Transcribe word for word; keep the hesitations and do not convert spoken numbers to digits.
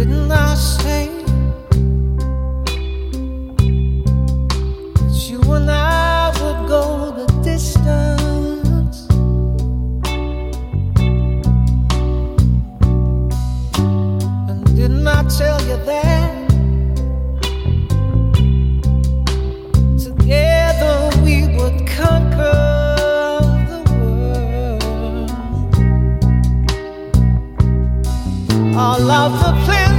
Didn't I say that you and I would go the distance? And didn't I tell you that together we would conquer the world? All of the plans